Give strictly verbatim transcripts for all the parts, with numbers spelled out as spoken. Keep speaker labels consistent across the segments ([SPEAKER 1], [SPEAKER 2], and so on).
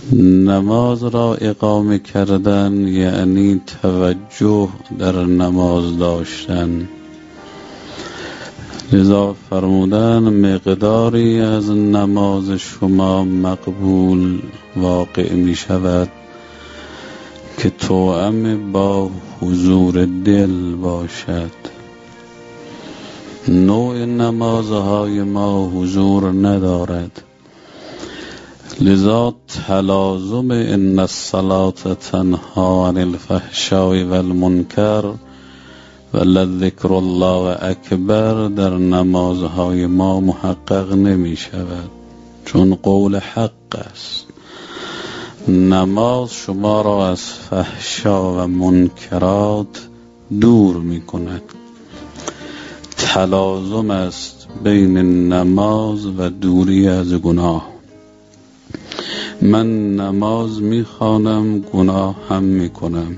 [SPEAKER 1] نماز را اقامه کردن یعنی توجه در نماز داشتن. لذا فرمودن مقداری از نماز شما مقبول واقع می شود که توأم با حضور دل باشد. نوع نمازهای ما حضور ندارد، لذا تلازم ان الصلاة تنها عن الفحشاء والمنکر و لذکر الله اکبر در نمازهای ما محقق نمی شود، چون قول حق است. نماز شما را از فحشا و منکرات دور می کند. تلازم است بین نماز و دوری از گناه. من نماز می خوانم، گناه هم می کنم.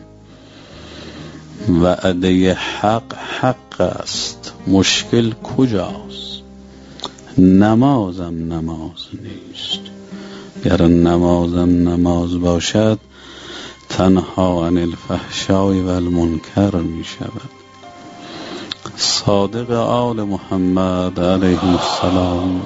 [SPEAKER 1] وعده حق حق است. مشکل کجاست؟ نمازم نماز نیست. گر نمازم نماز باشد تنها عن الفحشاء و المنکر می شود. صادق آل محمد علیه السلام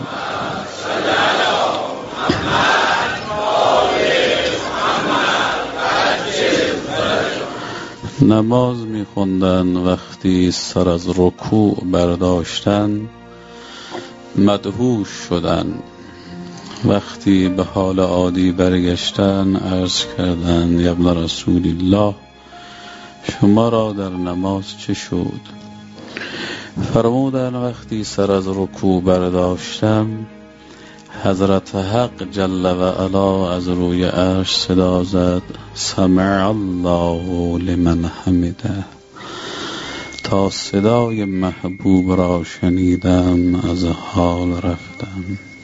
[SPEAKER 1] نماز می خوندن، وقتی سر از رکوع برداشتن مدهوش شدن، وقتی به حال عادی برگشتن عرض کردند یا ابن رسول الله شما را در نماز چه شد؟ فرمودند وقتی سر از رکوع برداشتم حضرت حق جل و علا از روی عرش صدا زد سمع الله لمن حمده. تا صدای محبوب را شنیدم از حال رفتم.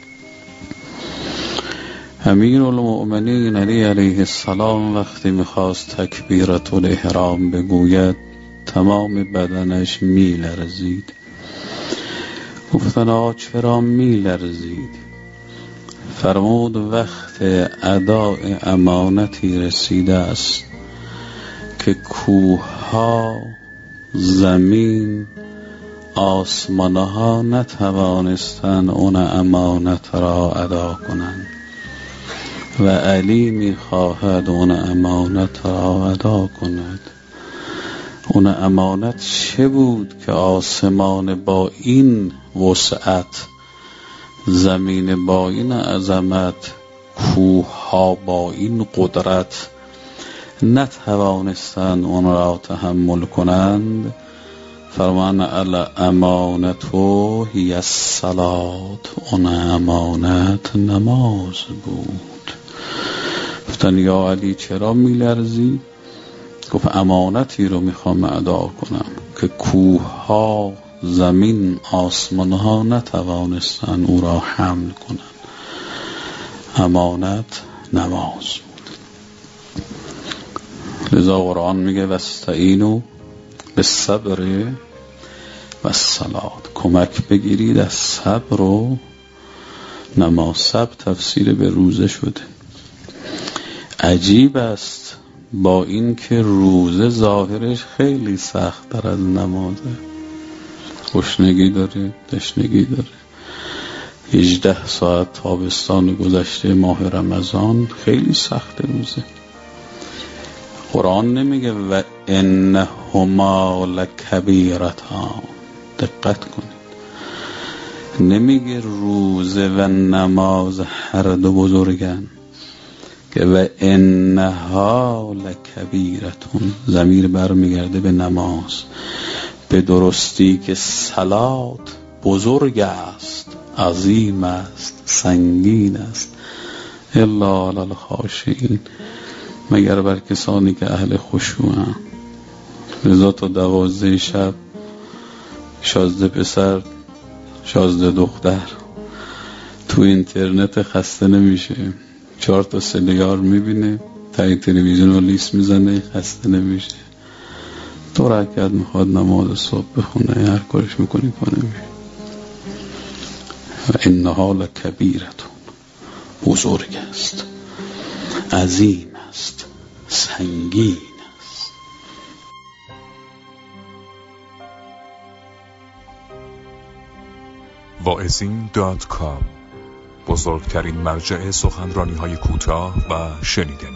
[SPEAKER 1] امیر المؤمنین علی علیه السلام وقتی میخواست تکبیرة الاحرام بگوید تمام بدنش میلرزید. گفتن آقا چرا میلرزید؟ فرمود وقت اداء امانتی رسیده است که کوه‌ها، زمین، آسمان‌ها نتوانستند اون امانت را ادا کنند و علی می‌خواهد اون امانت را ادا کند. اون امانت چه بود که آسمان با این وسعت، زمین با این عظمت، کوه ها با این قدرت نتوانستند اون را تحمل کنند؟ فرمان الامانت هی الصلاة، اون امانت نماز بود. گفتن یا علی چرا میلرزی؟ گفت امانتی رو میخوام ادا کنم که کوه ها، زمین، آسمان ها نتوانستن او را حمل کنند. امانت نماز بود. لذا قرآن میگه واستعینوا بالصبر و الصلاة، کمک بگیرید از صبر و نماز. صبر تفسیر به روزه شده. عجیب است با اینکه روزه ظاهرش خیلی سخت تر از نمازه. گشنگی داره، تشنگی داره. هجده ساعت تابستان گذشته ماه رمضان خیلی سخت روزه. قرآن نمیگه و انهما لکبیرتان، دقت کنید، نمیگه روزه و نماز هر دو بزرگن، که و انها لکبیرتون ضمیر برمیگرده به نماز. به درستی که صلات بزرگ است، عظیم است، سنگین است، الا علی الخاشعین، مگر بر کسانی که اهل خشوعند. لذا تا دوازده شب شازده پسر شازده دختر تو اینترنت خسته نمیشه. چهار تا سریال میبینه، تای تلویزیون رو لیست میزنه، خسته نمیشه. دو رکعت میخواد نماز صبح بخونه، هر کارش میکنی کنه میشه. و انها لکبیرتون، بزرگ است. عظیم است، سنگین است.
[SPEAKER 2] واعظین دات کام، بزرگترین مرجع سخنرانی‌های کوتاه و شنیدنی.